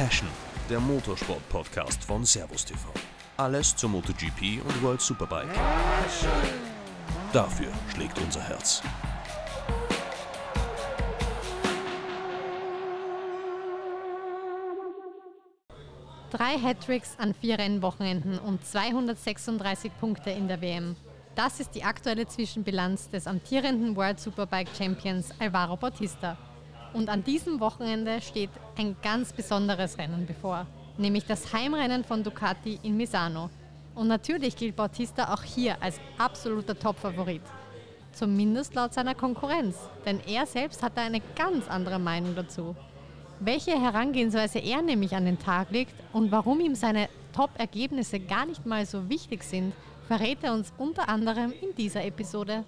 Passion, der Motorsport-Podcast von Servus TV. Alles zur MotoGP und World Superbike. Dafür schlägt unser Herz. Drei Hattricks an 4 Rennwochenenden und 236 Punkte in der WM. Das ist die aktuelle Zwischenbilanz des amtierenden World Superbike Champions Alvaro Bautista. Und an diesem Wochenende steht ein ganz besonderes Rennen bevor, nämlich das Heimrennen von Ducati in Misano. Und natürlich gilt Bautista auch hier als absoluter Topfavorit. Zumindest laut seiner Konkurrenz, denn er selbst hat da eine ganz andere Meinung dazu. Welche Herangehensweise er nämlich an den Tag legt und warum ihm seine Top-Ergebnisse gar nicht mal so wichtig sind, verrät er uns unter anderem in dieser Episode.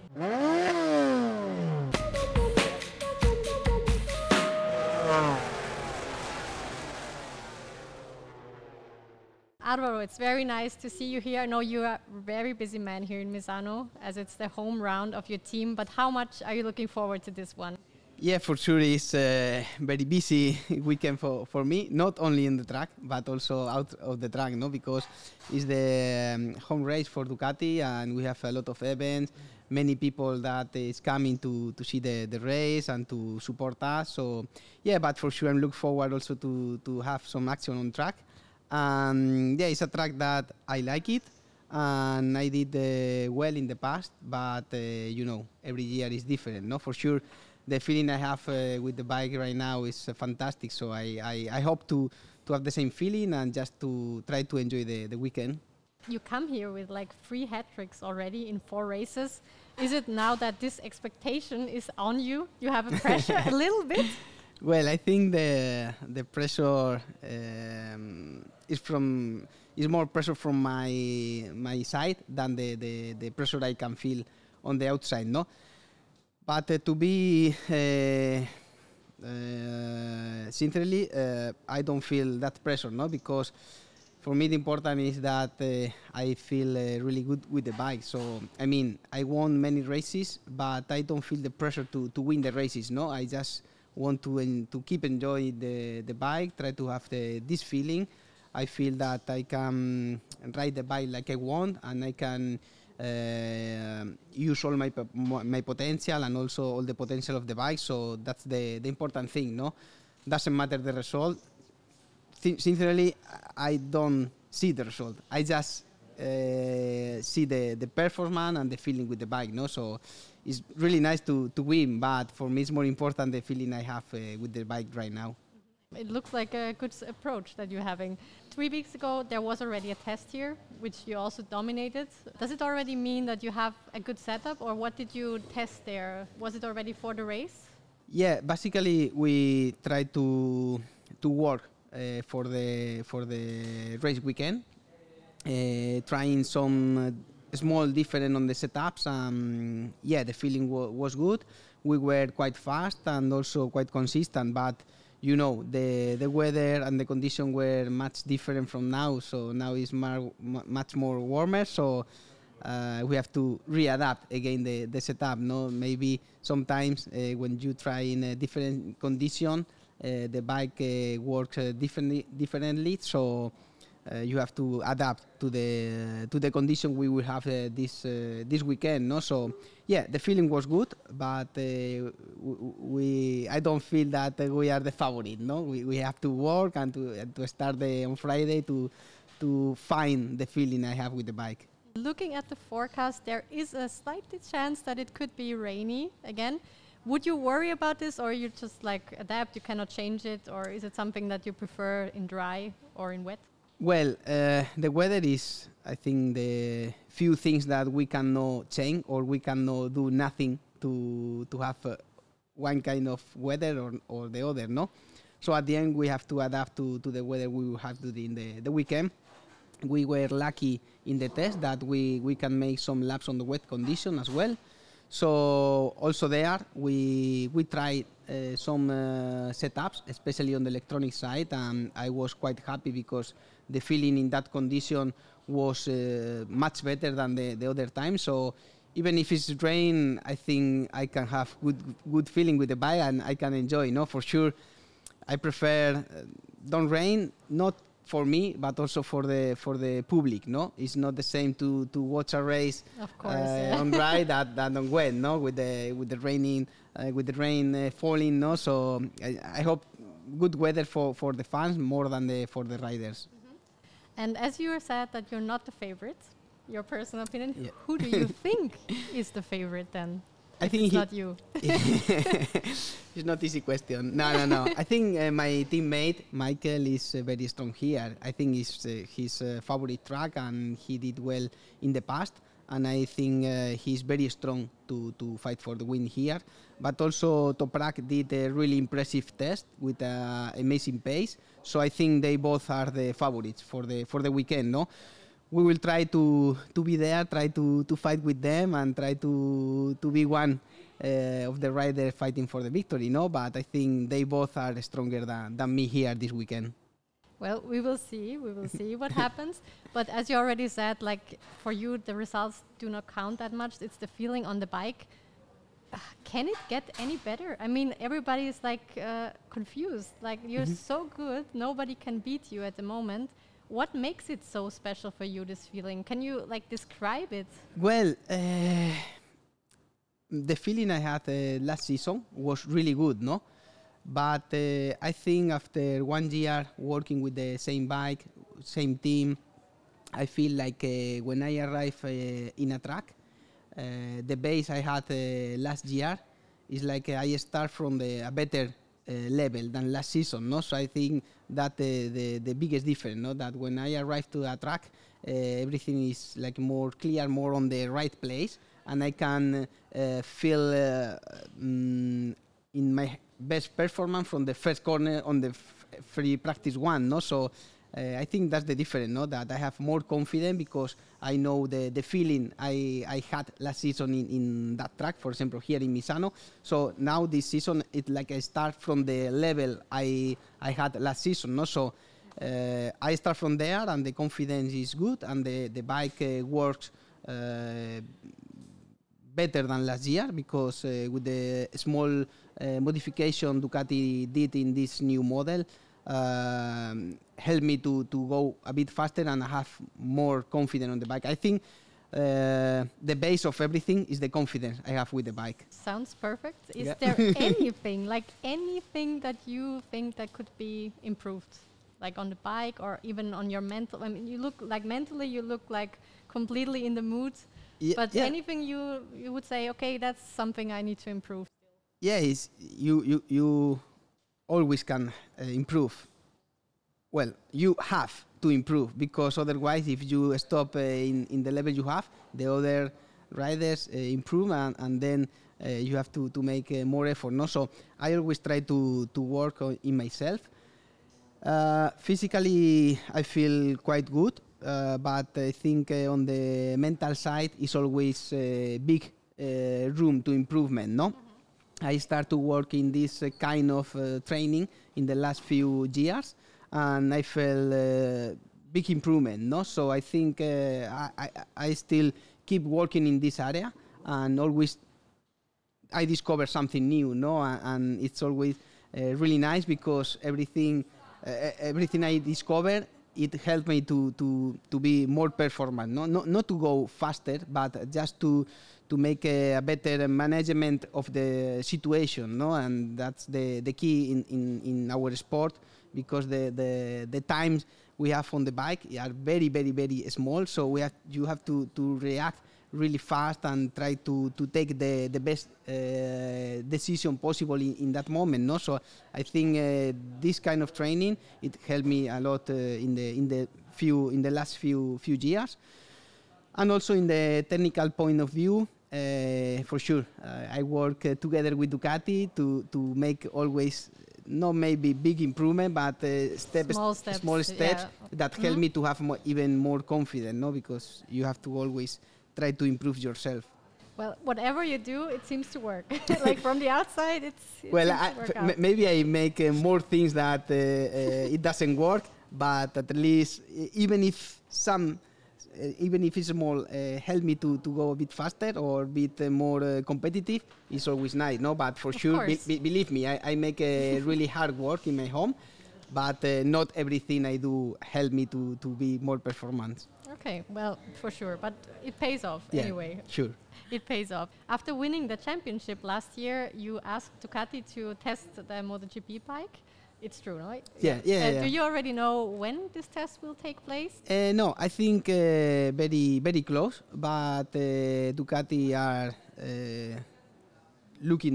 Alvaro, it's very nice to see you here. I know you are a very busy man here in Misano, as it's the home round of your team, but how much are you looking forward to this one? Yeah, for sure it's a very busy weekend for me, not only in the track, but also out of the track, no? Because it's the home race for Ducati and we have a lot of events, many people that is coming to see the race and to support us. So, yeah, but for sure I'm looking forward also to have some action on track. And yeah, it's a track that I like it and I did well in the past, but every year is different, no? For sure, the feeling I have with the bike right now is fantastic. So I hope to have the same feeling and just to try to enjoy the weekend. You come here with like 3 hat tricks already in 4 races. Is it now that this expectation is on you? You have a pressure a little bit? Well, I think the pressure is more pressure from my side than the pressure I can feel on the outside, no? But to be sincerely, I don't feel that pressure, no? Because for me the important is that I feel really good with the bike. So I mean, I won many races, but I don't feel the pressure to win the races, no? I just want to keep enjoying the bike, try to have this feeling. I feel that I can ride the bike like I want, and I can use all my potential and also all the potential of the bike. So that's the important thing, no? Doesn't matter the result. Sincerely, I don't see the result. I just see the performance and the feeling with the bike, no? So it's really nice to win, but for me it's more important the feeling I have with the bike right now. It looks like a good approach that you're having. 3 weeks ago, there was already a test here, which you also dominated. Does it already mean that you have a good setup, or what did you test there? Was it already for the race? Yeah, basically we try to work for the race weekend, trying some small difference on the setups. Yeah, the feeling was good. We were quite fast and also quite consistent, but the weather and the condition were much different from now. So now it's much more warmer. So we have to readapt again the setup. No, maybe sometimes when you try in a different condition, the bike works differently. So you have to adapt to the condition we will have this weekend. No, so yeah, the feeling was good, but I don't feel that we are the favorite. No, we have to work and to start on Friday to find the feeling I have with the bike. Looking at the forecast, there is a slight chance that it could be rainy again. Would you worry about this, or you just like adapt? You cannot change it, or is it something that you prefer in dry or in wet? Well, the weather is, I think, the few things that we cannot change or we cannot do nothing to have one kind of weather or the other, no? So at the end, we have to adapt to the weather we will have to do in the weekend. We were lucky in the test that we can make some laps on the wet condition as well. So also there, we tried some setups, especially on the electronic side, and I was quite happy because the feeling in that condition was much better than the other time. So even if it's rain, I think I can have good feeling with the bike and I can enjoy. For sure, I prefer don't rain, not for me, but also for the public. No, it's not the same to watch a race Of course, yeah. on dry than on wet. No, with the raining, with the rain falling. No, so I hope good weather for the fans more than for the riders. And as you said that you're not the favorite, your personal opinion, Yeah. who do you think is the favorite then? I If think it's he- not you. It's not easy question. No. I think my teammate Michael is very strong here. I think it's his favorite track, and he did well in the past. And I think he's very strong to fight for the win here. But also Toprak did a really impressive test with amazing pace. So I think they both are the favorites for the weekend. No. We will try to be there, try to fight with them, and try to be one of the riders fighting for the victory, no? But I think they both are stronger than me here this weekend. Well, we will see. We will see what happens. But as you already said, like for you, the results do not count that much. It's the feeling on the bike. Can it get any better? I mean, everybody is like confused. Like you're so good, nobody can beat you at the moment. What makes it so special for you, this feeling? Can you like describe it? Well, the feeling I had last season was really good, no? But I think after 1 year working with the same bike, same team, I feel like when I arrive in a track, the base I had last year is like I start from a better level than last season, no? So I think that the biggest difference, no? That when I arrive to a track, everything is like more clear, more on the right place, and I can feel in my best performance from the first corner on the free practice one, no? So I think that's the difference, no? That I have more confidence because I know the feeling I had last season in that track, for example, here in Misano. So now this season, it's like I start from the level I had last season, no? So I start from there, and the confidence is good, and the bike works better than last year because with the small modification Ducati did in this new model, helped me to go a bit faster and have more confidence on the bike. I think the base of everything is the confidence I have with the bike. Sounds perfect. Is Yeah. there anything, like anything that you think that could be improved? Like on the bike or even on your mental? I mean, you look like mentally, you look like completely in the mood. But anything you would say, okay, that's something I need to improve. Yeah, you always can improve. Well, you have to improve because otherwise, if you stop in the level you have, the other riders improve, and then you have to make more effort. No, so I always try to work in myself. Physically, I feel quite good, but I think on the mental side is always big room to improvement. No. I start to work in this kind of training in the last few years, and I felt big improvement. No, so I think I still keep working in this area, and always I discover something new. No, and it's always really nice because everything I discover, it helped me to be more performant. No, not to go faster, but just to make a better management of the situation, no? And that's the key in our sport, because the times we have on the bike are very, very, very small. So you have to react really fast and try to take the best decision possible in that moment, no? So I think this kind of training, it helped me a lot in the last few years, and also in the technical point of view. For sure, I work together with Ducati to make always not maybe big improvement, but small steps yeah. that help me to have even more confidence, no? Because you have to always try to improve yourself. Well, whatever you do, it seems to work. Like from the outside, it well, seems to work out. maybe I make more things that it doesn't work, but at least even if it's small, help me to go a bit faster or a bit more competitive, it's always nice, no? But for Of sure, course. believe me, I make really hard work in my home, but not everything I do help me to be more performance. Okay, well, for sure, but it pays off anyway. Sure. It pays off. After winning the championship last year, you asked Ducati to test the MotoGP bike. It's true, right? Yeah. Do you already know when this test will take place? No, I think very, very close, but Ducati are looking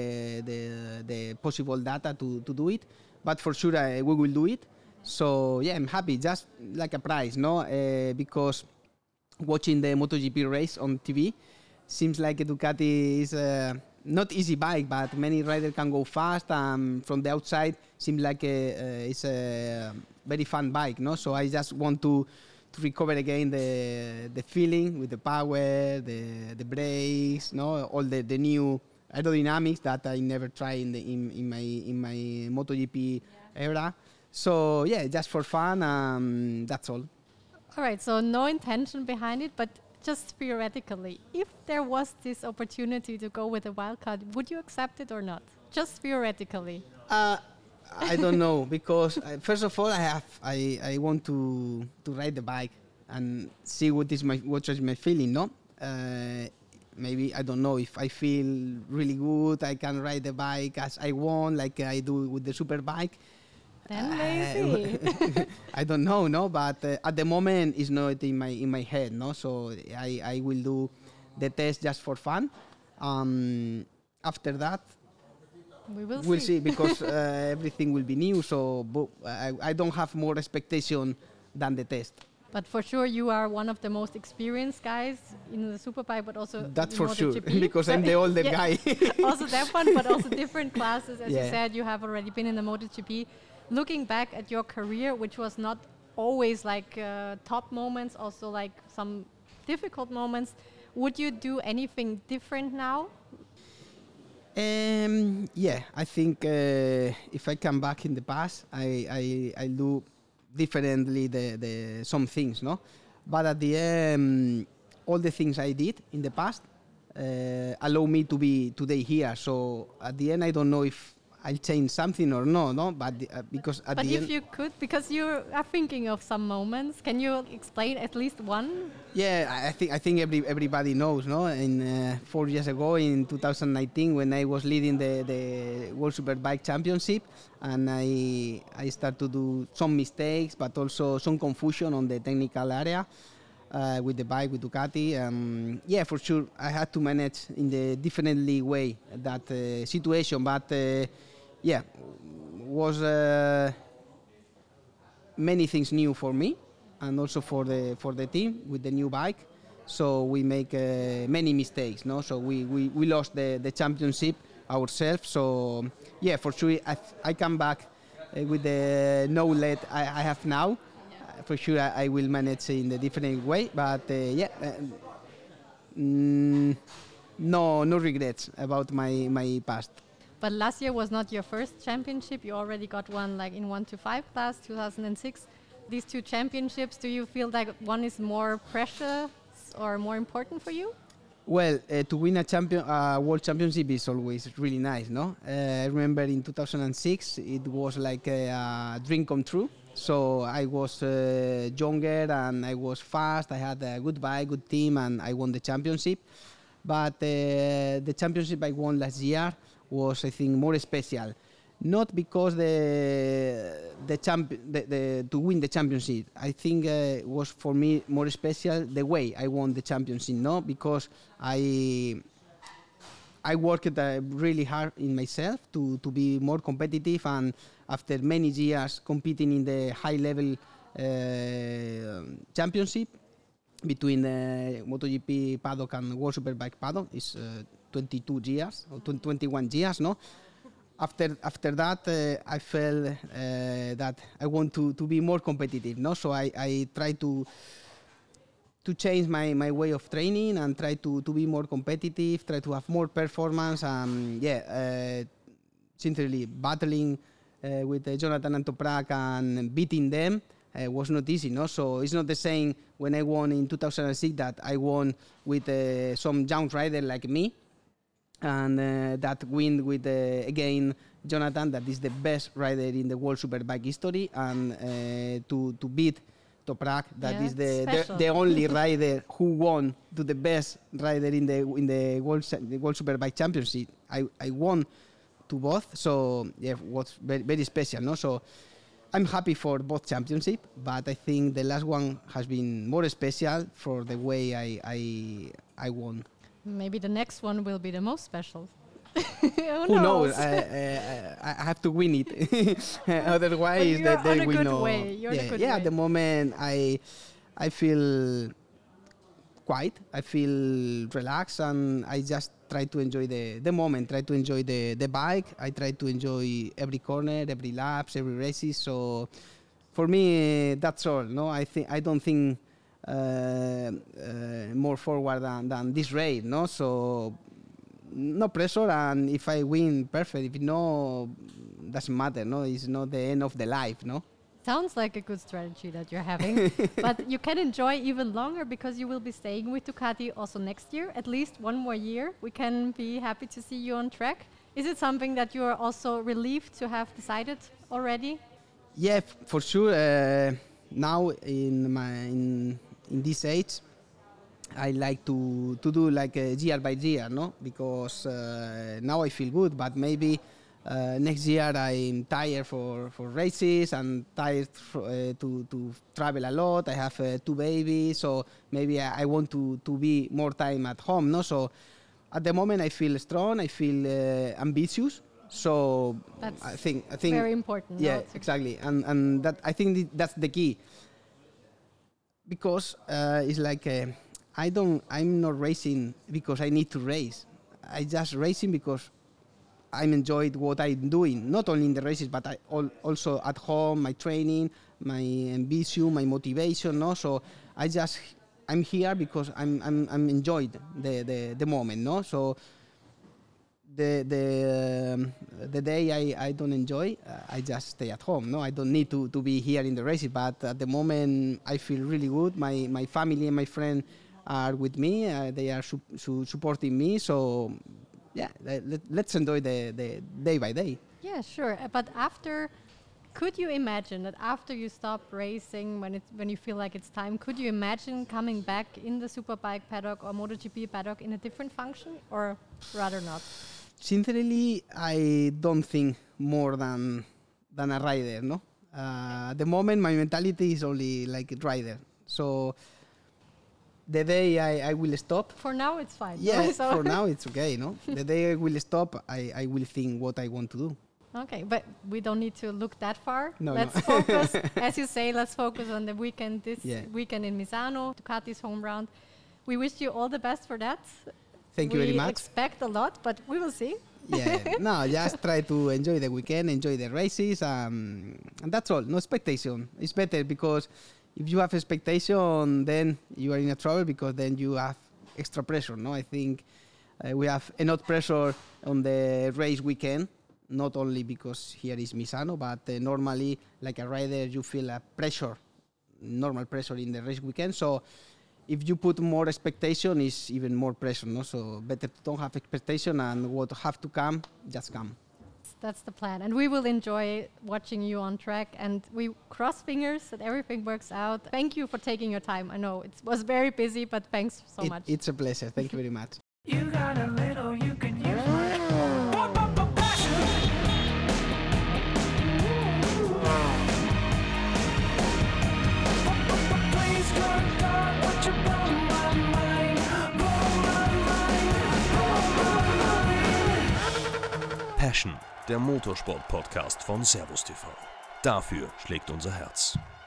the possible data to do it, but for sure we will do it. So yeah, I'm happy, just like a prize, no? Because watching the MotoGP race on TV seems like a Ducati is not easy bike, but many riders can go fast. From the outside, seems like it's a very fun bike, no? So I just want to recover again the feeling with the power, the brakes, no? All the new aerodynamics that I never tried in my MotoGP era. So yeah, just for fun, that's all. All right, so no intention behind it, but just theoretically, if there was this opportunity to go with a wildcard, would you accept it or not? Just theoretically. I don't know, because first of all, I want to ride the bike and see what is my feeling, no? Maybe, I don't know, if I feel really good, I can ride the bike as I want, like I do with the Superbike. Then maybe. I don't know, no, but at the moment it's not in my head, no. So I will do the test just for fun. After that, we'll see, because everything will be new. So I don't have more expectation than the test. But for sure, you are one of the most experienced guys in the Superbike, but also that's in for MotoGP. sure, because I'm the older guy. Also that one, but also different classes. As you Yeah. said, you have already been in the MotoGP. Looking back at your career, which was not always like top moments, also like some difficult moments, would you do anything different now? Yeah, I think if I come back in the past, I do differently the some things, no. But at the end, all the things I did in the past allow me to be today here. So at the end, I don't know if I'll change something or no. But because at But the if end, you could, because you are thinking of some moments, can you explain at least one? yeah, I think everybody knows, no. In 4 years ago, in 2019, when I was leading the World Superbike Championship, and I started to do some mistakes, but also some confusion on the technical area with the bike, with Ducati. Yeah, for sure, I had to manage in the differently way that situation, but yeah, was many things new for me, and also for the team with the new bike. So we make many mistakes, no? So we lost the championship ourselves. So yeah, for sure, I come back with the knowledge I have now. For sure, I will manage in a different way. But yeah, no regrets about my past. But last year was not your first championship. You already got one like in 1 to 5 class, 2006. These two championships, do you feel like one is more precious or more important for you? Well, to win a world championship is always really nice, no? I remember in 2006, it was like a dream come true. So I was younger and I was fast. I had a good bike, good team, and I won the championship. But the championship I won last year was, I think, more special. Not because to win the championship. I think it was for me more special the way I won the championship. No, because I worked really hard in myself to be more competitive, and after many years competing in the high level championship between the MotoGP paddock and World Superbike paddock is 22 years or 21 years, no? After that, I felt that I want to be more competitive, no? So I try to change my way of training and try to be more competitive, try to have more performance. Sincerely, battling with Jonathan and Toprak and beating them was not easy, no? So it's not the same when I won in 2006 that I won with some young rider like me, and that win with again Jonathan, that is the best rider in the World Superbike history, and to beat Toprak, that is the only rider who won to the best rider in the World Superbike Championship. I won to both, so yeah, it was very, very special, no? So I'm happy for both championships, but I think the last one has been more special for the way I won. Maybe the next one will be the most special. Who knows? I have to win it. Otherwise, they will know. Yeah, at the moment, I feel quiet. I feel relaxed, and I just try to enjoy the moment. Try to enjoy the bike. I try to enjoy every corner, every laps, every races. So, for me, that's all. No, I don't think more forward than this race. No, so. No pressure, and if I win, perfect. If no, doesn't matter. No, it's not the end of the life. No. Sounds like a good strategy that you're having, but you can enjoy even longer because you will be staying with Ducati also next year, at least one more year. We can be happy to see you on track. Is it something that you are also relieved to have decided already? Yeah, for sure. Now in this age, I like to do like a year by year, no? Because now I feel good, but maybe next year I'm tired for races and tired to travel a lot. I have 2 babies, so maybe I want to be more time at home, no? So at the moment I feel strong, I feel ambitious. So that's I think very important. Yeah, exactly, and that I think that's the key, because it's like. I'm not racing because I need to race. I just racing because I'm enjoyed what I'm doing, not only in the races, but also at home, my training, my ambition, my motivation. No, so I'm here because I'm enjoyed the moment. No, so the day I don't enjoy, I just stay at home. No, I don't need to be here in the races. But at the moment, I feel really good. My family and my friends are with me. They are supporting me. So, yeah, let's enjoy the day by day. Yeah, sure. But could you imagine that after you stop racing, when you feel like it's time, could you imagine coming back in the Superbike paddock or MotoGP paddock in a different function, or rather not? Sincerely, I don't think more than a rider. No, at the moment my mentality is only like a rider. So. The day I will stop. For now, it's fine. Yeah, for now it's okay. No, the day I will stop, I will think what I want to do. Okay, but we don't need to look that far. No, let's focus, as you say. Let's focus on the weekend. This weekend in Misano, Ducati's home round. We wish you all the best for that. Thank you very much. We expect a lot, but we will see. Yeah, no, just try to enjoy the weekend, enjoy the races, and that's all. No expectation. It's better because. If you have expectation, then you are in a trouble because then you have extra pressure. No, I think we have enough pressure on the race weekend, not only because here is Misano, but normally, like a rider, you feel a pressure, normal pressure in the race weekend. So if you put more expectation, it's even more pressure. No, so better to don't have expectation, and what have to come, just come. That's the plan. And we will enjoy watching you on track, and we cross fingers that everything works out. Thank you for taking your time. I know it was very busy, but thanks so much. It's a pleasure. Thank you very much. You got a little you can use. Passion, der Motorsport-Podcast von Servus TV. Dafür schlägt unser Herz.